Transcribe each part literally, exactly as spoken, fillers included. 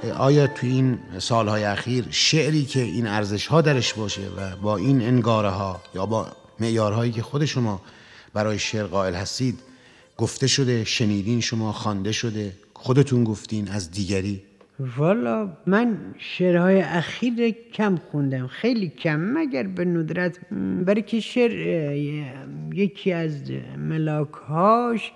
آیا تو این سالهای اخیر شعری که این ارزش‌ها درش باشه و با این انگاره‌ها یا با معیارهایی که خود شما برای شعر قائل هستید گفته شده، شنیدین شما، خوانده شده، خودتون گفتین از دیگری؟ والا من شعرهای اخیر کم خوندم، خیلی کم، مگر به ندرت، برای که شعر یکی از ملاکهاش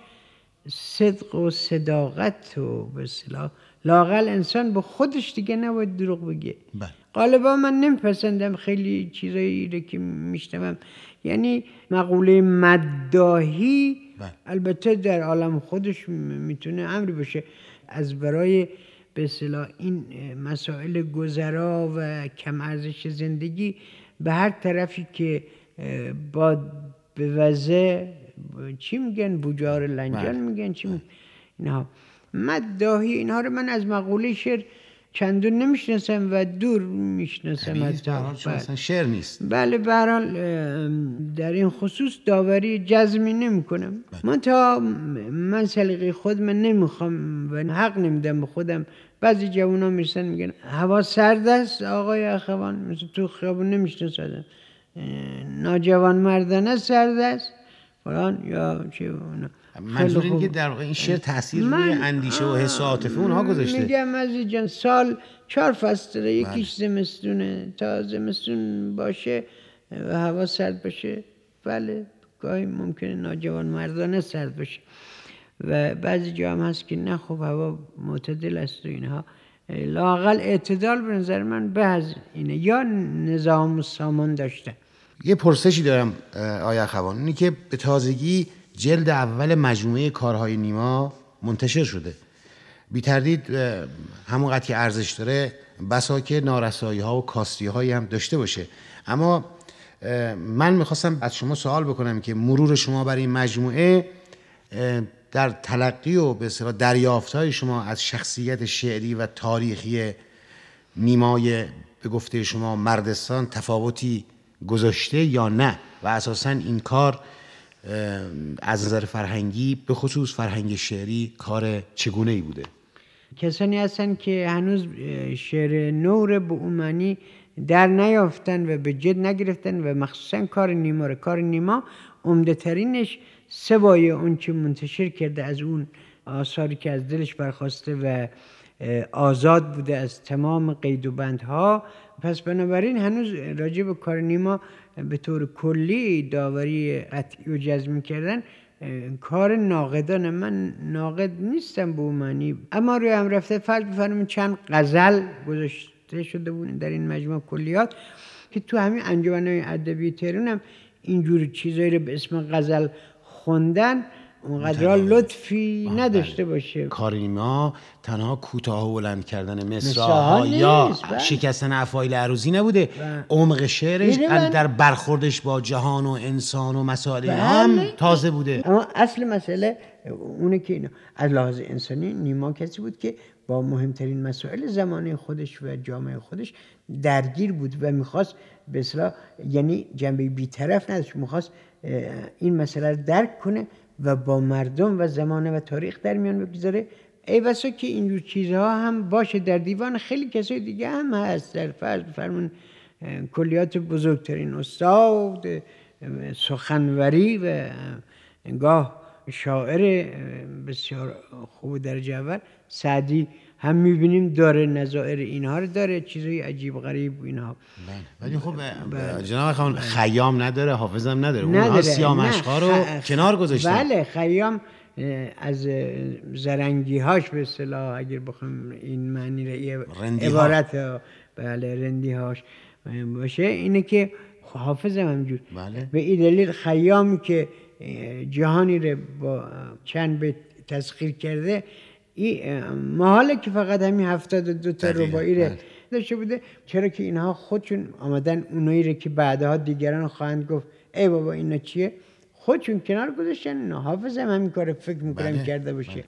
صدق و صداقت و به اصطلاح لااقل انسان به خودش دیگه نباید دروغ بگه. بله. غالبا من نمیپسندم خیلی چیزایی رو که میشنوم، یعنی مقوله مداحی البته در عالم خودش میتونه امری باشه، از برای به اصطلاح این مسائل گذرا و کم ارزش زندگی به هر طرفی که با به وضع چی میگن بوجار لنجان میگن چی میگن اینها مداحی، اینها رو من از مقوله شعر چندون نمیشناسم و دور میشناسم. اصلا شعر نیست. بله به هر حال در این خصوص داوری جزمی نمی کنم. من تا من سلیقه خود من نمیخوام و حق نمیدم به خودم. بعضی جوونا میرسن میگن هوا سرد است آقای اخوان، مثل تو خیابون نمیشناسن، ناجوان مردانه سرد است فلان یا چه. منظور اینه که در واقع این شعر تاثیر روی اندیشه و حس و عاطفه اونها گذاشته. میگم عزیز جان سال چهار فصل داره، یکیش زمستونه، تا زمستون باشه و هوا سرد باشه بله گاهی ممکنه ناجوان مردانه سرد باشه و بعضی جا هم هست که نه خب هوا معتدل است و اینها. لااقل اعتدال به نظر من به از اینه، یا نظام و سامان داشته. یه پرسشی دارم آیا اخوان، اینی که به تازگی جلد اول مجموعه کارهای نیما منتشر شده. بی تردید همون قدر که ارزش داره بسا که نارسایی ها و کاستی هایی هم داشته باشه، اما من میخواستم از شما سوال بکنم که مرور شما برای این مجموعه در تلقی و به اصطلاح دریافت های شما از شخصیت شعری و تاریخی نیمای به گفته شما مردستان تفاوتی گذاشته یا نه، و اساساً این کار از نظر فرهنگی به خصوص فرهنگ شعری کار چگونه ای بوده؟ کسانی هستن که هنوز شعر نو به اون معنی در نیافتن و به جد نگرفتن و مخصوصا کار نیما رو. کار نیما عمده ترینش سوای اون چه منتشر کرده از اون آثاری که از دلش برخواسته و آزاد بوده از تمام قید و بندها، پس بنابراین هنوز راجع به کار نیما به طور کلی داوری قطعی و جزمی کردن کار ناقدانه. من ناقد نیستم به اون معنی، اما روی هم رفته فرض بفرمایید چند غزل گذاشته شده بود در این مجموعه کلیات که تو همین انجمن‌های ادبی تهران هم اینجور چیزایی رو به اسم غزل خوندن اونقدر لطفی نداشته باشه. کار نیما تنها کوتاه و بلند کردن مصرع‌ها یا شکستن افعال عروضی نبوده، عمق شعرش در برخوردش با جهان و انسان و مسائل هم تازه بوده. اما اصل مسئله اونه که اینا از لحاظ انسانی نیما کسی بود که با مهمترین مسائل زمانه خودش و جامعه خودش درگیر بود و میخواست به اصطلاح یعنی جنبه بی‌طرف نداشت، میخواست این مسئله رو درک کنه و با مردم و زمانه و تاریخ در میان بگذاره. ای بسا که اینجور چیزها هم باشه در دیوان خیلی کسای دیگه هم هست. در فرض بفرمون کلیات بزرگترین استاد سخنوری و انگاه شاعر بسیار خوب درجه اول سعدی هم میبینیم داره نظائر اینها رو داره، چیزای عجیب غریب اینها. ولی خب جناب خان خیام نداره، حافظم نداره، اونها سیامشقا رو کنار گذاشتن. بله خیام از زرنگی هاش به اصطلاح اگر بخوام این معنی رو عبارت ها. بله رندی هاش باشه اینه که حافظم همجور. بله. به این دلیل خیامی که جهانی رو با چند بیت تسخیر کرده این محاله که فقط همین هفتاد و دو تا رباعی رو داشته بوده. چرا که اینها خودشون آمدن اونایی رو که بعدها دیگران خواهند گفت ای بابا اینا چیه خودشون کنار گذاشتن. حافظ هم همین کار فکر میکنم کرده باشه.